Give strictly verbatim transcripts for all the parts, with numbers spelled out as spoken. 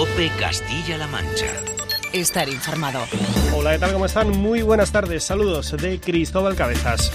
COPE Castilla-La Mancha. Estar informado. Hola, ¿qué tal? ¿Cómo están? Muy buenas tardes. Saludos de Cristóbal Cabezas.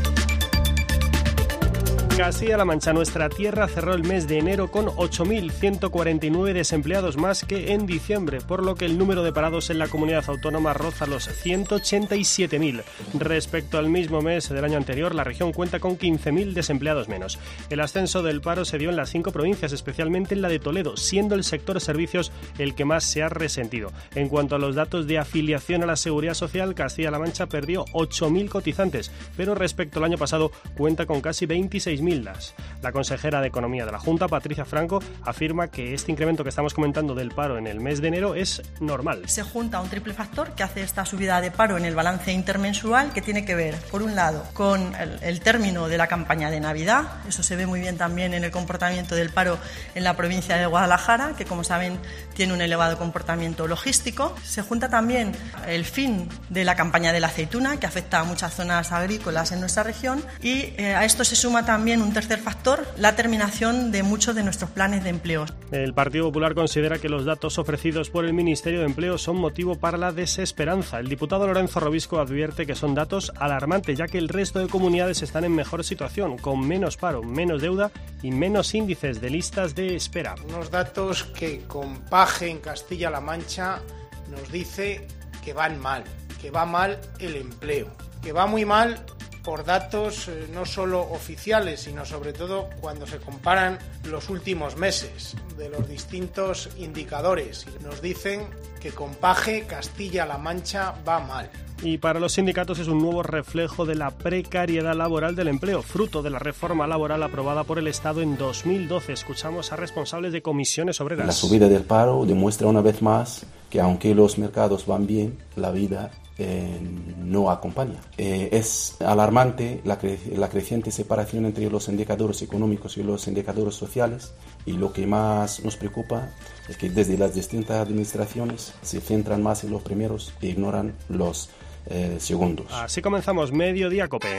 Castilla-La Mancha, nuestra tierra, cerró el mes de enero con ocho mil ciento cuarenta y nueve desempleados más que en diciembre, por lo que el número de parados en la comunidad autónoma roza los ciento ochenta y siete mil. Respecto al mismo mes del año anterior, la región cuenta con quince mil desempleados menos. El ascenso del paro se dio en las cinco provincias, especialmente en la de Toledo, siendo el sector servicios el que más se ha resentido. En cuanto a los datos de afiliación a la Seguridad Social, Castilla-La Mancha perdió ocho mil cotizantes, pero respecto al año pasado cuenta con casi veintiséis mil. La consejera de Economía de la Junta, Patricia Franco, afirma que este incremento que estamos comentando del paro en el mes de enero es normal. Se junta un triple factor que hace esta subida de paro en el balance intermensual, que tiene que ver, por un lado, con el, el término de la campaña de Navidad. Eso se ve muy bien también en el comportamiento del paro en la provincia de Guadalajara, que, como saben, tiene un elevado comportamiento logístico. Se junta también el fin de la campaña de la aceituna, que afecta a muchas zonas agrícolas en nuestra región, y eh, a esto se suma también un tercer factor, la terminación de muchos de nuestros planes de empleo. El Partido Popular considera que los datos ofrecidos por el Ministerio de Empleo son motivo para la desesperanza. El diputado Lorenzo Robisco advierte que son datos alarmantes, ya que el resto de comunidades están en mejor situación, con menos paro, menos deuda y menos índices de listas de espera. Unos datos que con Paje en Castilla-La Mancha nos dice que van mal, que va mal el empleo, que va muy mal por datos eh, no solo oficiales, sino sobre todo cuando se comparan los últimos meses de los distintos indicadores. Nos dicen que con Paje Castilla-La Mancha va mal. Y para los sindicatos es un nuevo reflejo de la precariedad laboral del empleo, fruto de la reforma laboral aprobada por el Estado en dos mil doce. Escuchamos a responsables de comisiones obreras. La subida del paro demuestra una vez más que aunque los mercados van bien, la vida Eh, no acompaña. Eh, es alarmante la, cre- la creciente separación entre los indicadores económicos y los indicadores sociales, y lo que más nos preocupa es que desde las distintas administraciones se centran más en los primeros e ignoran los eh, segundos. Así comenzamos Mediodía COPE.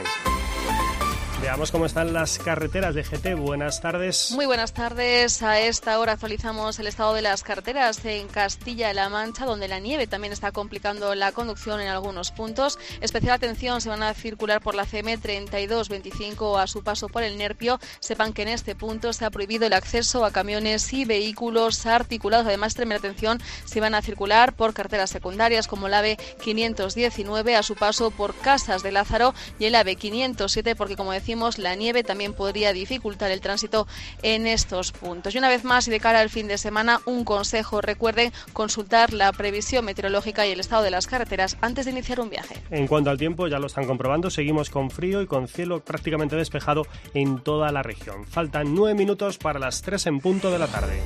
Veamos cómo están las carreteras de G T. Buenas tardes. Muy buenas tardes. A esta hora actualizamos el estado de las carreteras en Castilla-La Mancha, donde la nieve también está complicando la conducción en algunos puntos. Especial atención se van a circular por la C M treinta y dos veinticinco a su paso por el Nerpio. Sepan que en este punto se ha prohibido el acceso a camiones y vehículos articulados. Además, extremar atención si van a circular por carreteras secundarias como la A V E quinientos diecinueve a su paso por Casas de Lázaro y el A V E quinientos siete, porque, como decía, la nieve también podría dificultar el tránsito en estos puntos. Y una vez más, y de cara al fin de semana, un consejo: recuerden consultar la previsión meteorológica y el estado de las carreteras antes de iniciar un viaje. En cuanto al tiempo, ya lo están comprobando, seguimos con frío y con cielo prácticamente despejado en toda la región. Faltan nueve minutos para las tres en punto de la tarde.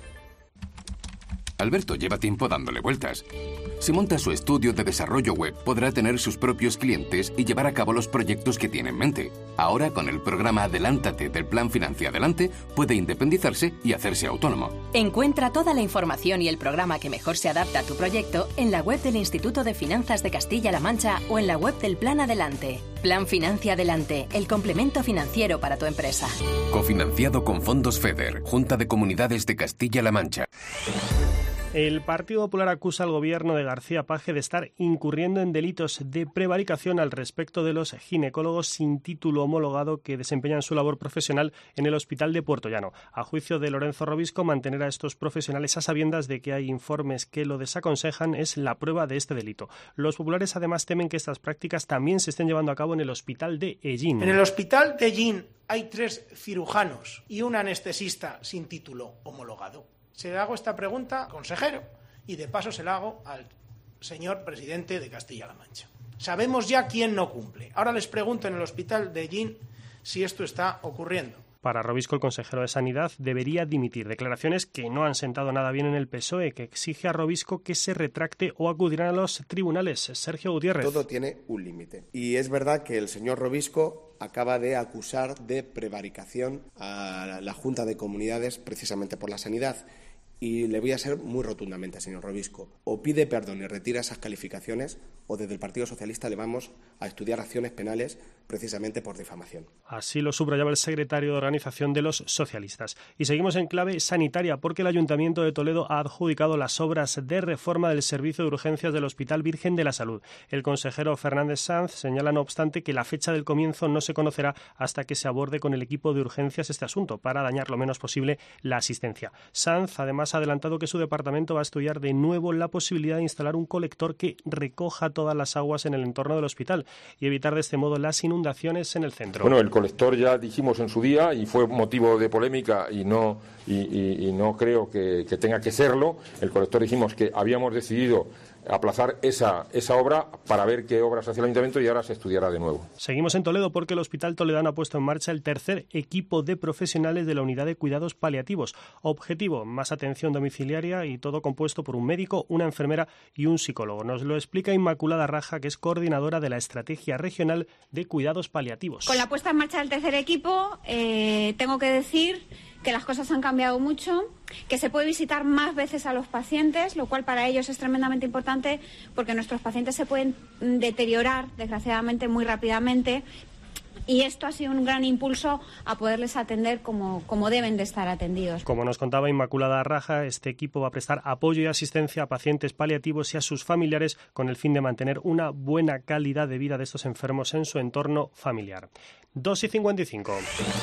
Alberto lleva tiempo dándole vueltas. Si monta su estudio de desarrollo web, podrá tener sus propios clientes y llevar a cabo los proyectos que tiene en mente. Ahora, con el programa Adelántate del Plan Financia Adelante, puede independizarse y hacerse autónomo. Encuentra toda la información y el programa que mejor se adapta a tu proyecto en la web del Instituto de Finanzas de Castilla-La Mancha o en la web del Plan Adelante. Plan Financia Adelante, el complemento financiero para tu empresa. Cofinanciado con fondos FEDER, Junta de Comunidades de Castilla-La Mancha. El Partido Popular acusa al gobierno de García Paje de estar incurriendo en delitos de prevaricación al respecto de los ginecólogos sin título homologado que desempeñan su labor profesional en el Hospital de Puerto Llano. A juicio de Lorenzo Robisco, mantener a estos profesionales a sabiendas de que hay informes que lo desaconsejan es la prueba de este delito. Los populares además temen que estas prácticas también se estén llevando a cabo en el Hospital de Ellín. En el Hospital de Ellín hay tres cirujanos y un anestesista sin título homologado. Se le hago esta pregunta, consejero, y de paso se la hago al señor presidente de Castilla-La Mancha. Sabemos ya quién no cumple. Ahora les pregunto en el Hospital de Ellín si esto está ocurriendo. Para Robisco, el consejero de Sanidad debería dimitir. Declaraciones que no han sentado nada bien en el P S O E, que exige a Robisco que se retracte o acudirán a los tribunales. Sergio Gutiérrez. Todo tiene un límite. Y es verdad que el señor Robisco acaba de acusar de prevaricación a la Junta de Comunidades precisamente por la sanidad. Y le voy a ser muy rotundamente, señor Robisco. O pide perdón y retira esas calificaciones, o desde el Partido Socialista le vamos a estudiar acciones penales precisamente por difamación. Así lo subrayaba el secretario de Organización de los Socialistas. Y seguimos en clave sanitaria porque el Ayuntamiento de Toledo ha adjudicado las obras de reforma del servicio de urgencias del Hospital Virgen de la Salud. El consejero Fernández Sanz señala, no obstante, que la fecha del comienzo no se conocerá hasta que se aborde con el equipo de urgencias este asunto, para dañar lo menos posible la asistencia. Sanz además ha adelantado que su departamento va a estudiar de nuevo la posibilidad de instalar un colector que recoja todas las aguas en el entorno del hospital y evitar de este modo las inundaciones en el centro. Bueno, el colector ya dijimos en su día y fue motivo de polémica y no y, y, y no creo que, que tenga que serlo. El colector dijimos que habíamos decidido aplazar esa, esa obra para ver qué obras hace el Ayuntamiento y ahora se estudiará de nuevo. Seguimos en Toledo porque el Hospital Toledano ha puesto en marcha el tercer equipo de profesionales de la unidad de cuidados paliativos. Objetivo, más atención domiciliaria y todo compuesto por un médico, una enfermera y un psicólogo. Nos lo explica Inmaculada Raja, que es coordinadora de la Estrategia Regional de Cuidados Paliativos. Con la puesta en marcha del tercer equipo, eh, tengo que decir que las cosas han cambiado mucho, que se puede visitar más veces a los pacientes, lo cual para ellos es tremendamente importante porque nuestros pacientes se pueden deteriorar, desgraciadamente, muy rápidamente. Y esto ha sido un gran impulso a poderles atender como, como deben de estar atendidos. Como nos contaba Inmaculada Raja, este equipo va a prestar apoyo y asistencia a pacientes paliativos y a sus familiares con el fin de mantener una buena calidad de vida de estos enfermos en su entorno familiar. dos y cincuenta y cinco.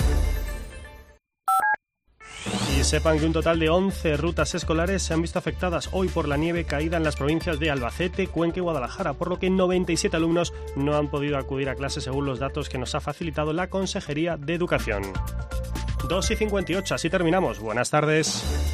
Y sepan que un total de once rutas escolares se han visto afectadas hoy por la nieve caída en las provincias de Albacete, Cuenca y Guadalajara, por lo que noventa y siete alumnos no han podido acudir a clase según los datos que nos ha facilitado la Consejería de Educación. dos y cincuenta y ocho, así terminamos. Buenas tardes.